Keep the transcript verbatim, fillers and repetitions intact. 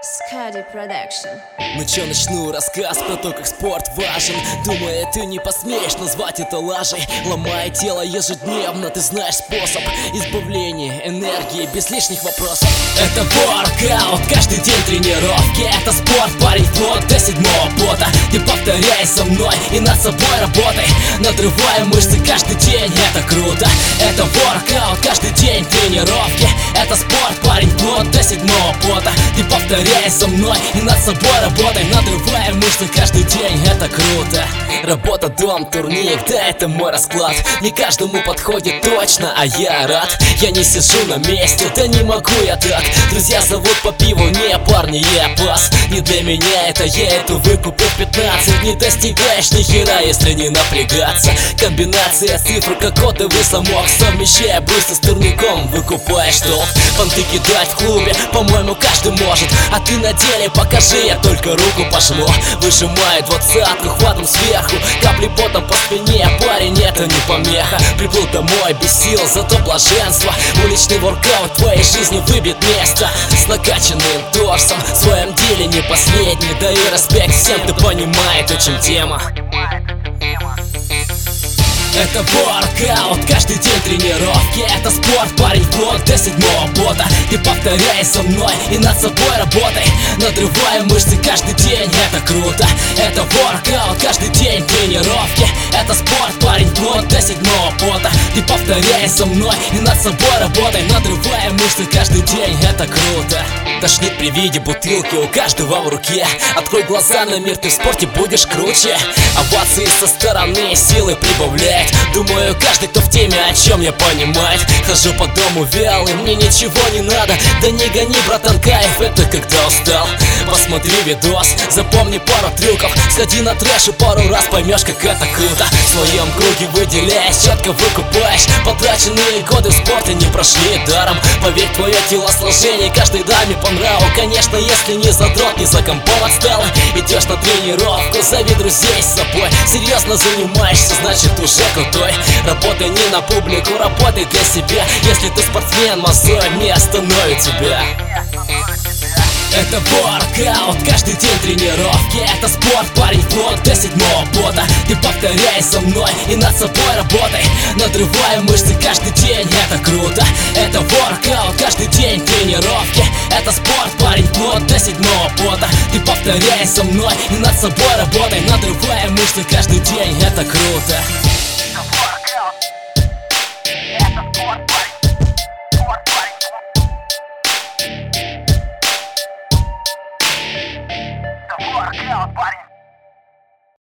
Skadi Production. Ну чё, начну рассказ про то, как спорт важен. Думаю, ты не посмеешь назвать это лажей. Ломая тело ежедневно, ты знаешь способ избавления энергии без лишних вопросов. Это воркаут, каждый день тренировки. Это спорт, парень, вплоть до седьмого пота. Ты повторяй за мной и над собой работай. Надрывая мышцы каждый день, это круто. Это воркаут, каждый день тренировки. Это спорт, парень, вплоть до седьмого пота. Ты повторяй за мной и над собой работай. Надрывая мышцы каждый день, это круто. Работа, дом, турник, да это мой расклад. Не каждому подходит точно, а я рад. Я не сижу на месте, да не могу я так. Друзья зовут по пиву, не парни, я пас. Не для меня это, я эту выкупил пятнадцать. Не достигаешь ни хера, если не напрягаться. Комбинация цифр, как кодовый замок. Совмещая быстро с турником, выкупаешь толк. Понты кидать в клубе, по-моему, каждый может. А ты на деле покажи, я только руку пожму. Выжимаю двадцатку, хватом сверху. Капли потом по спине, парень, это не помеха. Приплыл домой без сил, зато блаженство. Уличный воркаут в твоей жизни выбит место. С накачанным торсом, в своем деле не последний. Да и респект всем, кто понимает, о чем тема. Это воркаут, каждый день тренировки. Это спорт, парень, вплоть до седьмого пота. Ты повторяй за мной и над собой работай. Надрывая мышцы каждый день, это круто. Это воркаут, каждый день тренировки. Это спорт, парень, вплоть до седьмого пота. Ты повторяй за мной и над собой работай. Надрывая мышцы каждый день, это круто. Тошнит при виде бутылки у каждого в руке. Открой глаза на мир, ты в спорте будешь круче. Овации со стороны силы прибавляет. Думаю, каждый, кто в теме, о чем я понимает. Хожу по дому вялый, мне ничего не надо. Да не гони, братан, кайф, это когда устал. Посмотри видос, запомни пару трюков. Сходи на трэш и пару раз поймешь, как это круто. В своем круге выделяешь, четко выкупаешь. Потраченные годы в спорте не прошли даром. Поверь, твое телосложение каждой даме по нраву. Конечно, если не задрот, не за компом отстала. Идешь на тренировку, зови друзей с собой. Серьезно занимаешься, значит уже крутой. Работай не на публику, работай для себя. Если ты спортсмен, мозоль не остановит тебя. Это воркаут, каждый день тренировки. Это спорт, парень, вплоть до седьмого пота. Ты повторяй за мной и над собой работай. Надрывая мышцы каждый день, это круто. Это воркаут, каждый день тренировки. Это спорт, парень, вплоть до седьмого пота. Ты повторяй за мной и над собой работай. Надрывая мышцы каждый день, это круто. Workout, buddy.